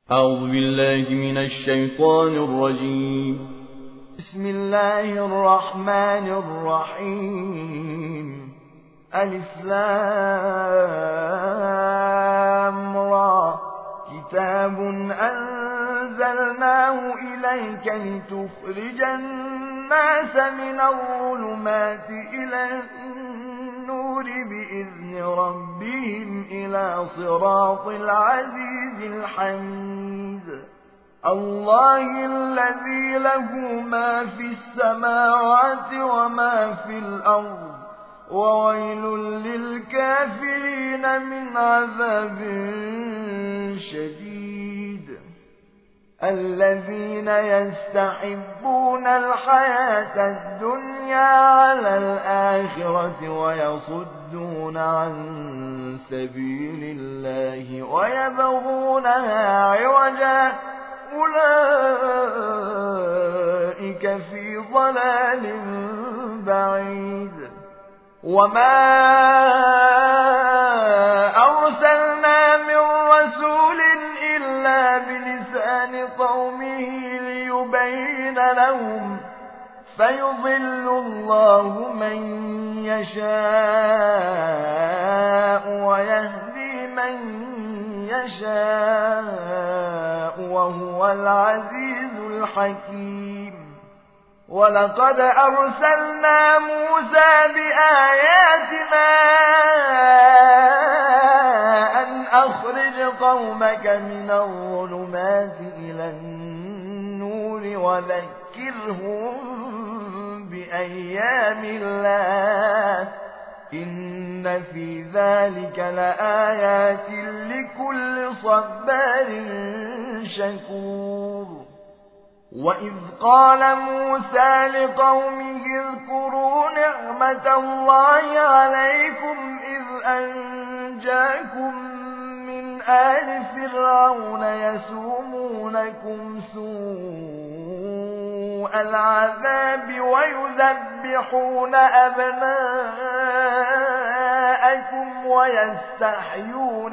أعوذ بالله من الشيطان الرجيم. بسم الله الرحمن الرحيم. ألف لام را. كتاب أنزلناه إليك لتخرج الناس من الظلمات إلى النور بإذن ربهم إلى صراط العزيز الحميد. الله الذي له ما في السماوات وما في الأرض وويل للكافرين من عذاب شديد. الذين يستحبون الحياة الدنيا على الآخرة ويصدون عن سبيل الله ويبغونها عوجا أولئك في ضلال بعيد. وما أرسلنا من رسول إلا بلسان قومه ليبين لهم فيضل الله من يشاء ويهدي من يشاء وهو العزيز الحكيم. ولقد أرسلنا موسى بآياتنا أن أخرج قومك من الظلمات إلى النور وذكرهم بأيام الله إن في ذلك لآيات لكل صبار شكور. وإذ قال موسى لقومه اذكروا نعمة الله عليكم إذ أنجاكم من آل فرعون يسومونكم سوء العذاب ويذبحون أبناءكم ويستحيون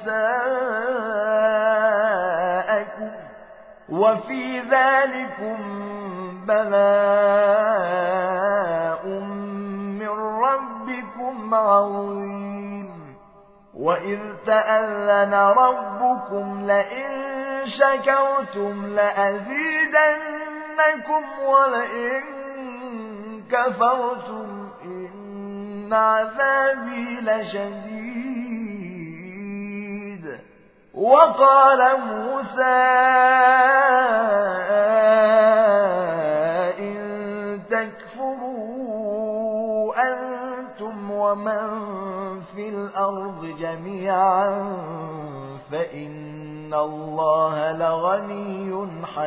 نساءكم وفي ذلكم بلاء من ربكم عظيم. وإذ تأذن ربكم لئن شكرتم لأزيدنكم ولئن كفرتم إن عذابي لشديد. وقال موسى إن تكفروا أنتم ومن في الأرض جميعا فإن الله لغني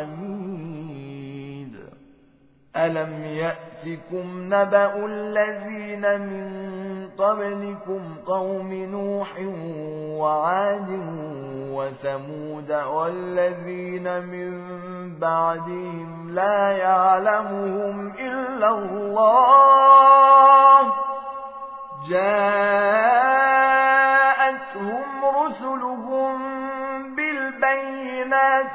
حميد. ألم يأتكم نبأ الذين من قبلكم قوم نوح وعاد وثمود والذين من بعدهم لا يعلمهم إلا الله جاءتهم رسلهم بالبينات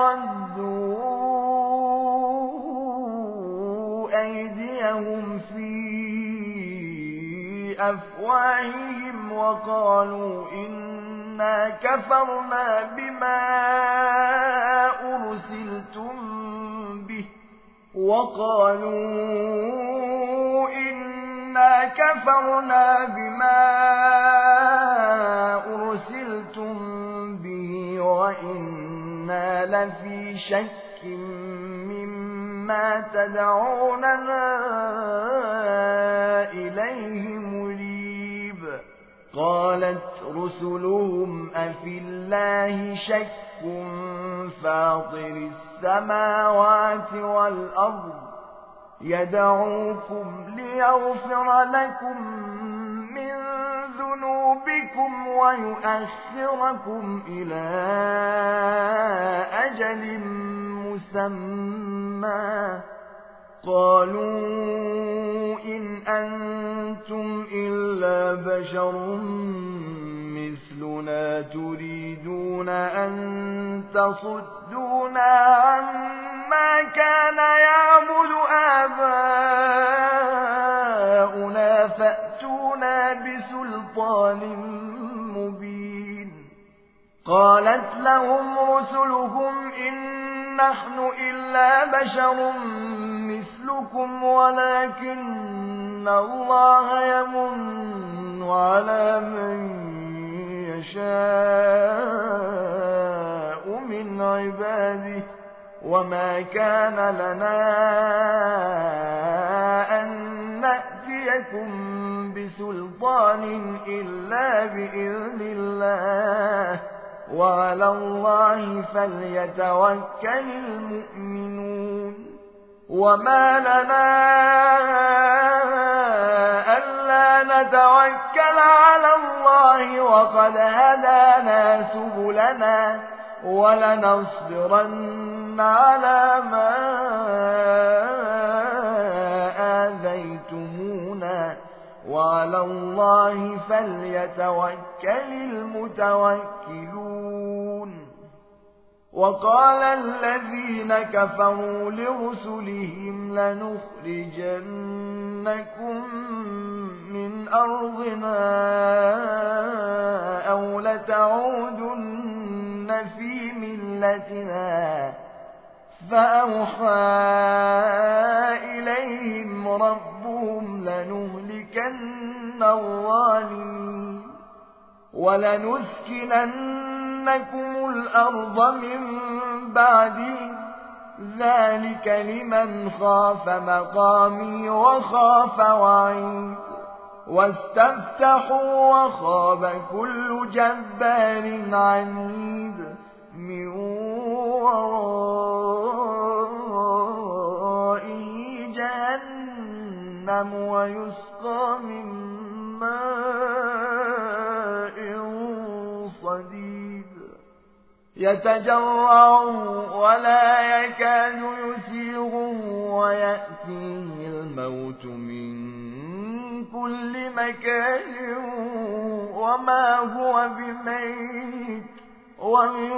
فردوا أيديهم في أفواههم وقالوا إنا كفرنا بما أرسلتم به وإنا لفي شك مما تدعوننا إليه مريب. قالت رسلهم أفي الله شك فاطر السماوات والأرض يدعوكم ليغفر لكم من ذنوبكم ويؤخركم إلى أجل مسمى. قالوا إن أنتم إلا بشر مثلنا تريدون أن تصدونا عما كان يعبد آباؤنا فأتونا بسلطان مبين. قالت لهم رسلهم إن نحن إلا بشر مثلكم ولكن الله يمن على من يشاء من عباده وما كان لنا أن نأتيكم بسلطان إلا بإذن الله وعلى الله فليتوكل المؤمنون. وما لنا ألا نتوكل على الله وقد هدانا سبلنا ولنصبرن على ما آذيتمونا وعلى الله فليتوكل المتوكلون. وقال الذين كفروا لرسلهم لنخرجنكم من أرضنا أو لتعودن في ملتنا فأوحى إليهم ربهم لنهلكن الظالمين ولنسكننكم الأرض من بعدهم ذلك لمن خاف مقامي وخاف وعيد. واستفتحوا وخاب كل جبار عنيد من ورائه جهنم ويسقى من ماء صديد يتجرع ولا يكاد يسيغه ويأتيه الموت من كل مكان وما هو بميت ومن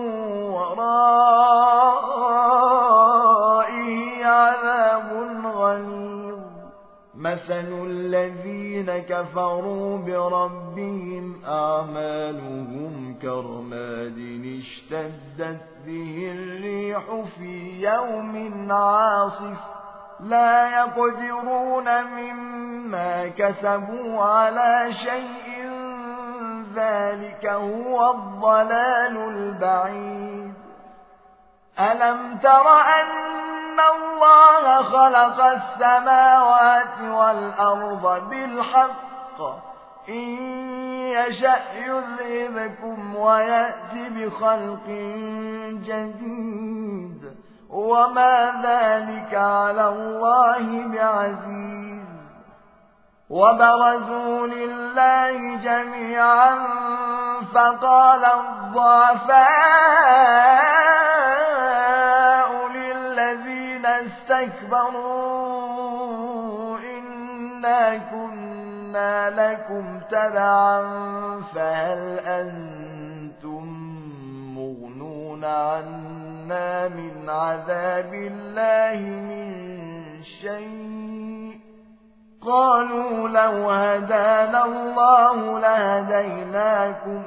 ورائه عذاب غليظ. مثل الذين كفروا بربهم أعمالهم كرماد اشتدت به الريح في يوم عاصف لا يقدرون مما كسبوا على شيء ذلك هو الضلال البعيد. ألم تر أن الله خلق السماوات والأرض بالحق إن يشأ يذهبكم ويأتي بخلق جديد وما ذلك على الله بعزيز. وبرزوا لله جميعا فقال الضعفاء للذين استكبروا إنا كنا لكم تبعا فهل أنتم مغنون عنا من عذاب الله من شيء؟ قالوا لو هدانا الله لهديناكم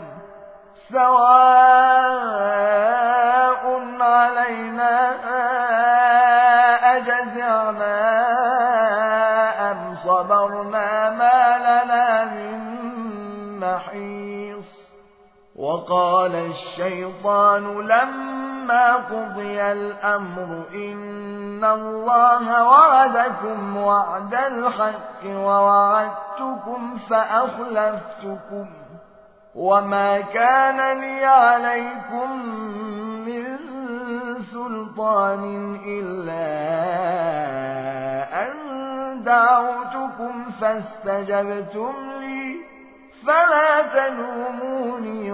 سواء علينا أجزعنا أم صبرنا ما لنا من محيص. وقال الشيطان لما قضي الأمر إن الله وعدكم وعد الحق ووعدتكم فأخلفتكم وما كان لي عليكم من سلطان إلا أن دعوتكم فاستجبتم لي فلا تلوموني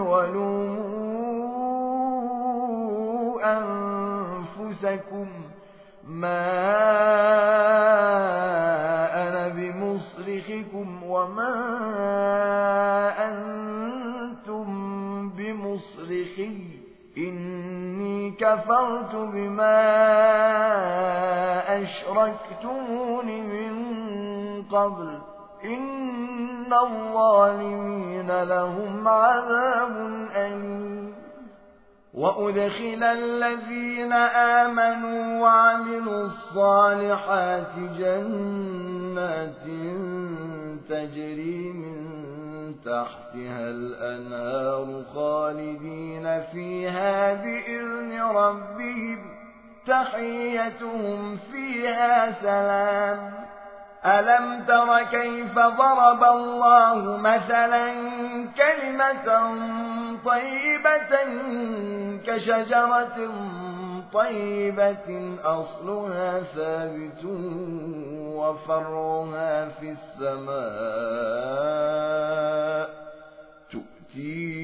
ولوموا أنفسكم ما أنا بمصرخكم وما أنتم بمصرخي إني كفرت بما أشركتمون من قبل إن الظالمين لهم عذاب أليم وأدخل الذين آمنوا وعملوا الصالحات جنات تجري من تحتها الأنهار خالدين فيها بإذن ربهم تحيتهم فيها سلام ألم تر كيف ضرب الله مثلا كلمة طيبة كشجرة طيبة أصلها ثابت وفرعها في السماء تؤتي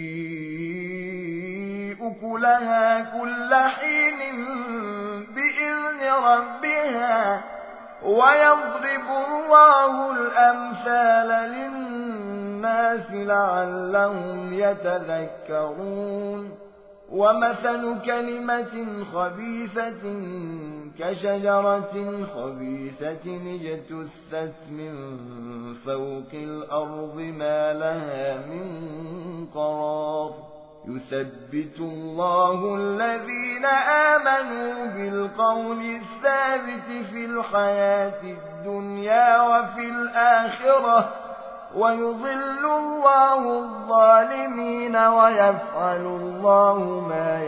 أكلها كل حين بإذن ربها ويضرب الله الأمثال للناس لعلهم يتذكرون ومثل كلمة خبيثة كشجرة خبيثة اجتثت من فوق الأرض ما لها من قرار يثبت الله الذين آمنوا بالقول الثابت في الحياة الدنيا وفي الآخرة ويضل الله الظالمين ويفعل الله ما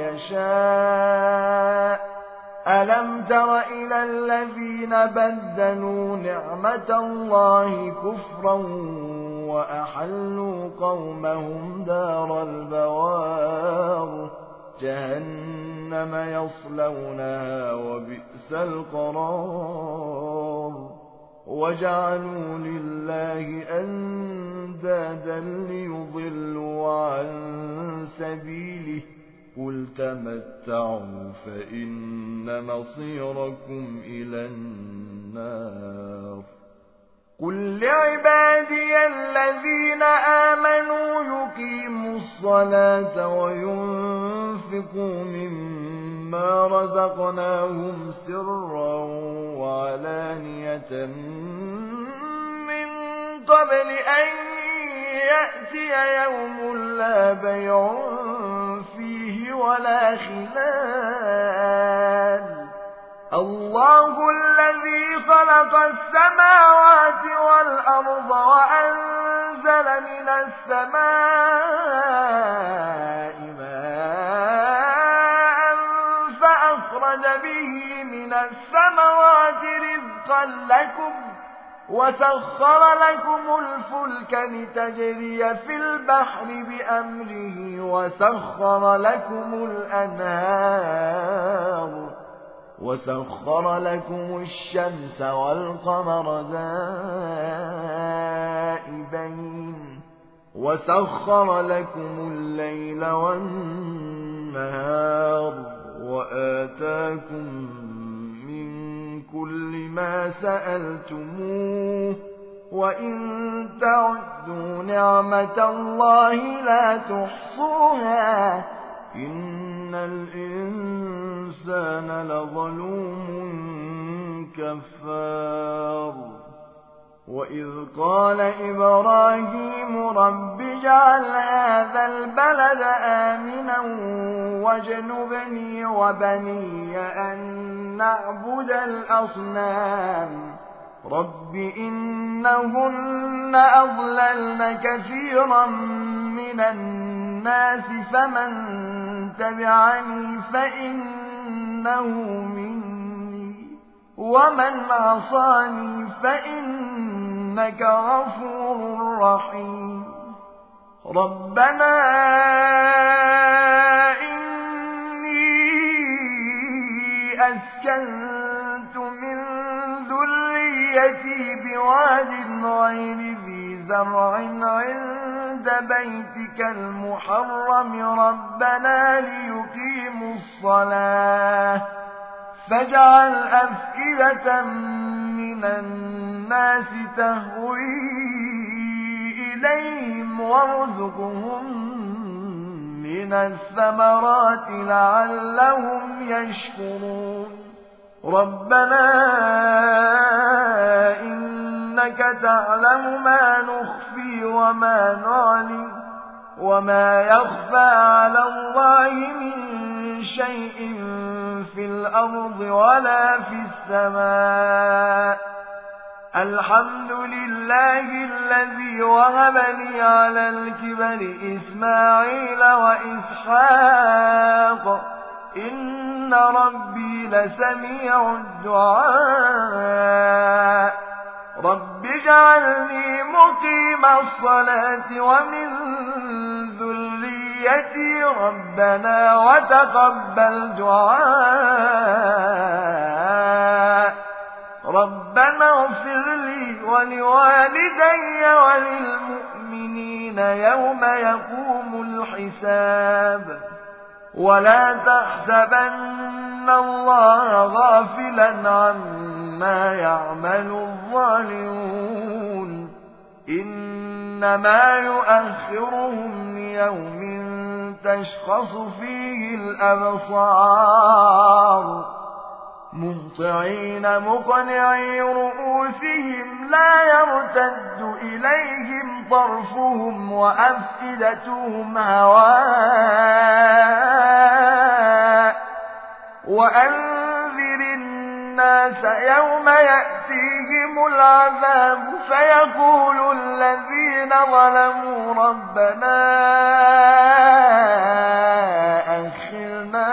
يشاء ألم تر إلى الذين بدلوا نعمة الله كفرا وأحلوا قومهم دار البوار جهنم يصلونها وبئس القرار وجعلوا لله أندادا ليضلوا عن سبيله قل تمتعوا فإن مصيركم إلى النار قل لعبادي الذين آمنوا يقيموا الصلاة وينفقوا مما رزقناهم سرا وعلانية من قبل أن يأتي يوم لا بيع فيه ولا خلال الله الذي خلق السماوات والأرض وأنزل من السماء ماء فأخرج به من الثمرات رزقا لكم وسخر لكم الفلك لتجري في البحر بأمره وسخر لكم الشمس والقمر دائبين وسخر لكم الليل والنهار وآتاكم من كل ما سألتموه وإن تعدوا نعمة الله لا تحصوها إن الإنسان لظلوم كفار وإذ قال إبراهيم رب اجعل هذا البلد آمنا واجنبني وبني أن نعبد الأصنام رب إنهن أضللن كثيرا من الناس فمن تبعني فإنه مني ومن عصاني فإنك غفور رحيم ربنا إني أسكنت من ذريتي بواد غير ذي زرع عند بيتك المحرم ربنا ليقيموا الصلاة فاجعل أفئدة من الناس تهوي إليهم وارزقهم من الثمرات لعلهم يشكرون ربنا إنك تعلم ما نخفي وما نعلن وما يخفى على الله من شيء في الأرض ولا في السماء الحمد لله الذي وهب لي على الكبر إسماعيل وإسحاق إن ربي لسميع الدعاء رب اجعلني مقيم الصلاة ومن ذريتي ربنا وتقبل دعاء ربنا اغفر لي ولوالدي وللمؤمنين يوم يقوم الحساب ولا تحسبن الله غافلا عما يعمل الظالمون إنما يؤخرهم ليوم تشخص فيه الأبصار مهطعين مقنعي رؤوسهم لا يرتد إليهم طرفهم وأفئدتهم هواء وأنذر الناس يوم يأتيهم العذاب فيقول الذين ظلموا ربنا أخرنا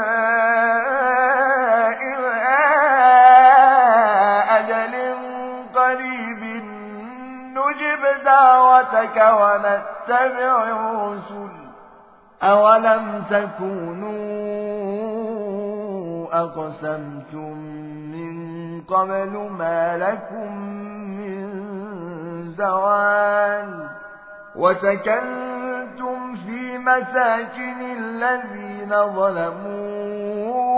نجب دعوتك ونتبع الرسل أولم تكونوا أقسمتم من قبل ما لكم من زوال وسكنتم في مساكن الذين ظلموا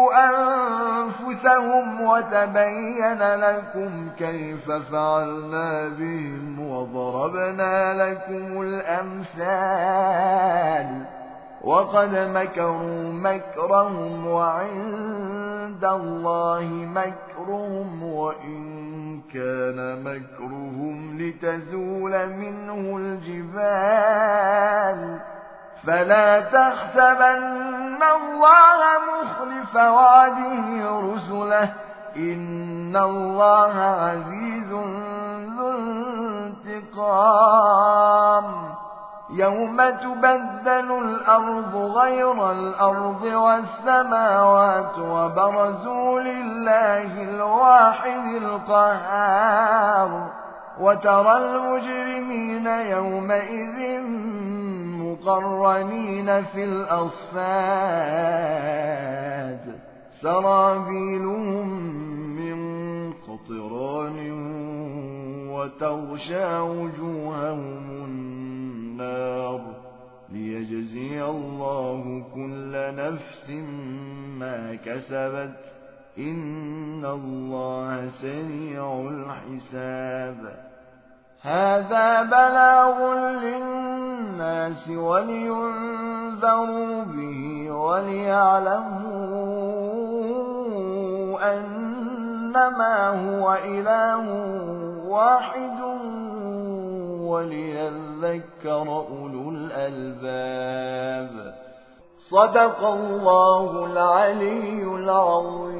أنفسهم وتبين لكم كيف فعلنا بهم وضربنا لكم الأمثال وقد مكروا مكرهم وعند الله مكرهم وإن كان مكرهم لتزول منه الجبال فلا تحسبن الله مخلف وعده رسله إن الله عزيز ذو انتقام يوم تبدل الأرض غير الأرض والسماوات وبرزوا لله الواحد القهار وترى المجرمين يومئذ مقرنين في الأصفاد سرابيلهم من قطران وتغشى وجوههم النار ليجزي الله كل نفس ما كسبت إن الله سريع الحساب هذا بلاغ للناس ولينذروا به وليعلموا أنما هو إله واحد وليذكر أولو الألباب صدق الله العلي العظيم